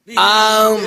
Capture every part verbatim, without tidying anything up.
Um,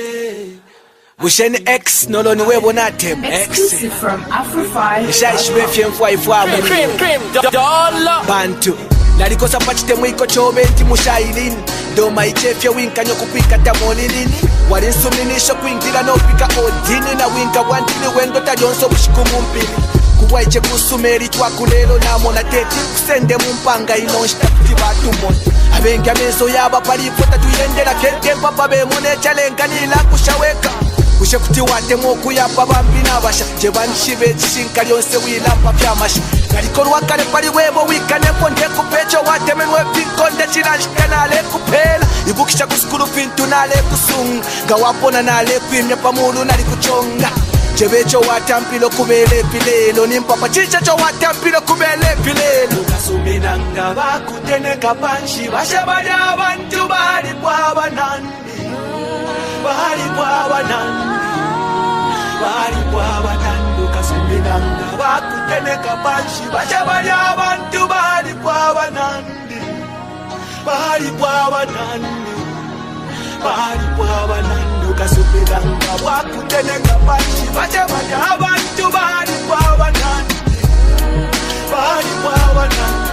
Busheni X nolo ni webo na tem X. Exclusive from Afro five. Nishaishi befye mfua ifua Cream, cream, cream, dollar. Bantu Narikosa pachite mwiko chobe nti mushailini Doma ichefye winka nyo kupika tamonilini Walinsumninisho kuingira no pika odini Na winka wantini wendo tajonso bushikumu mpili Kuwa iche kusumeri chwa kulelo na mona teti Kusende mumpanga inonshita kuti batumoni Abengi amezo yaba palipota tuyendela kente mpapa bemune chalenga nila kushaweka Kushe kuti wate moku yapa bambi nabasha Jebanishibe chishinka lyonse wilampa pyamasha Nalikonu wakale pali webo wikane konde kupecho Wate menwe pinkonde chiranshika nale kupela Ibukisha kuskuru pintu nale kusunga Gawapona nale kuimya pamulu nali kuchonga Chebecho watampilo kubele pilelo Nimpapa chicha cho watampilo kubele pilelo Ukasuminanga bakuteneka panshi Basha bali abantu bali kwa banandi Bali kwa banandi Bali kwa banandi Ukasuminanga bakuteneka panshi Basha bali abantu bali kwa banandi Bali kwa banandi Bali kwa banandi Ukasuminanga bakuteneka panshi Basha bali abantu bali kwa banandi Bali kwa banandi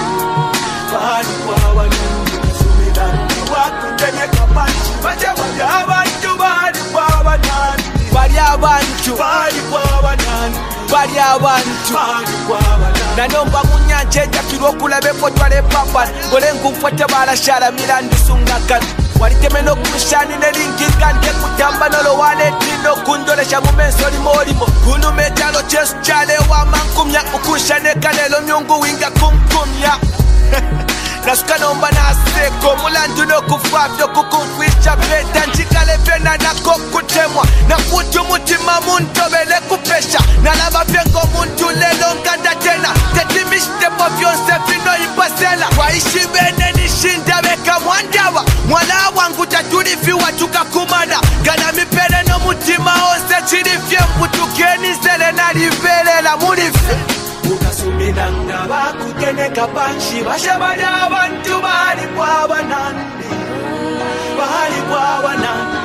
Bali kwa banandi Ukasuminanga bakuteneka panshi Basha bali abantu bali kwa banandi Bali abantu Bali kwa banandi Bali abantu Bali kwa banandi Nanomba munyanje jakiro kulabepo twale papa Ngolengu mfate barashara mirandu sungakana Walitemeno kumishani nelingi kande kutamba nolo wale tino kundolesha mumenso limolimo Kunu metalo chesu chale wa mankumya Ukushane kanelo myungu winga kumkumya Nasuka nomba na seko Mulandu no kufafyo kukumfisha peta Njikale pena na kukutemwa Na kutu mutima muntobele kupesha Na lava pengo muntu lelo nganda tena Tetimishte po vyonse fino ipasela Waishi bene nishinda beka mwandawa Mwana wangu tatulifiwa tukakumana Gana mipele no mutima onse chilifye Mputukeni zele na livelela mulifye Ukasuminanga bakuteneka panshi Basha bali abantu bali kwa banandi Bali kwa banandi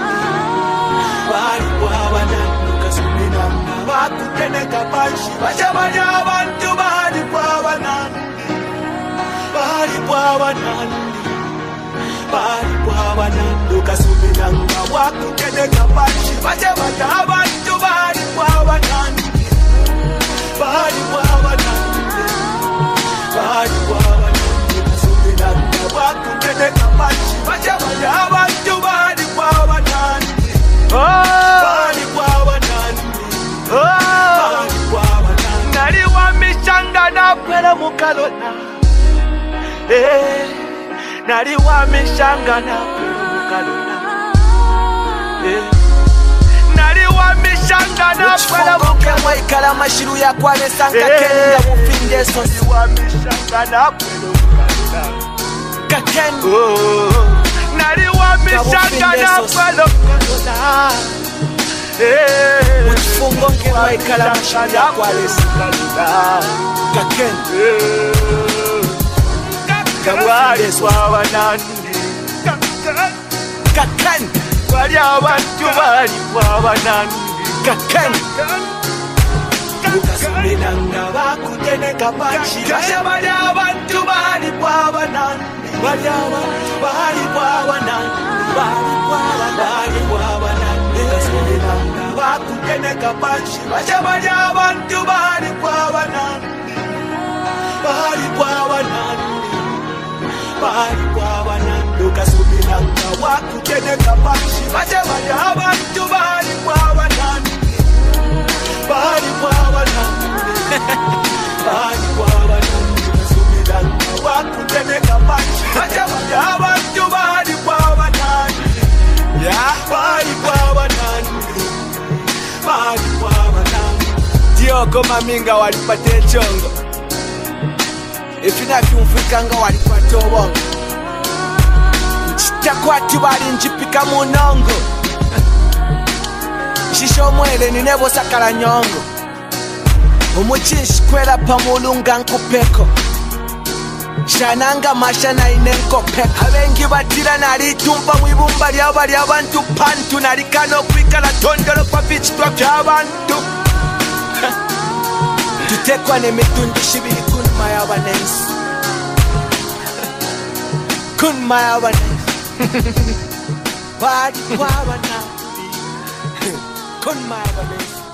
Bali kwa banandi Ukasuminanga bakuteneka panshi Basha bali abantu bali kwa banandi Bali kwa banandi Bali kwa banandi Ukasuminanga bakuteneka panshi Basha bali abantu bali kwa banandi Bali kwa banandi Bali kwa banandi Ukasuminanga bakuteneka panshi Basha bali abantu bali kwa banandi Bali kwa banandi Bali kwa banandi Nali wamishanga na kwele mukalona Eh Nali wamishanga na kwele mukalona Eh Nali wamishanga na kwele mukalona Mwaikala mashiru ya kwale sanka kenga mufinde sosi wamishanga na kwele mukalona Kakenga Nali wamishanga na kwele mukalona Mwifungo nke mwaikala mashiru ya kwale sanka Kakenga Kamwale swawa nandi Kaken Wali abantu bali kwa banandi Kaken Ukasuminanga bakuteneka panshi Basha bali abantu bali kwa banandi Bali abantu bali kwa banandi Bali kwa banandi kwa banandi Ukasuminanga bakuteneka panshi Basha bali abantu bali kwa banandi Bali kwa banandi Bali kwa banandi Ukasuminanga bakuteneka panshi Basha bali abantu bali kwa banandi Bali kwa banandi Bali kwa banandi Ukasuminanga bakuteneka panshi Basha bali abantu bali kwa banandi Bali kwa banandi Bali kwa banandi Tioko maminga walipate chongo Ifina fiumfikanga walipate obongo Nchitakwati bali njipika munongo Shisho mwele ninebo sakala nyongo Umuchishi kwela pamulunga nkupeko shananga mashana inenkope abengi batira nalitumba mwibumba lyaba lyabantu pantu nalikano kwikala tondolo kwa vichitwa by'abantu tutekwa n'emitundu shibiri kunma y'abanensi kunma y'abanensi bali kwabana kunma y'abanensi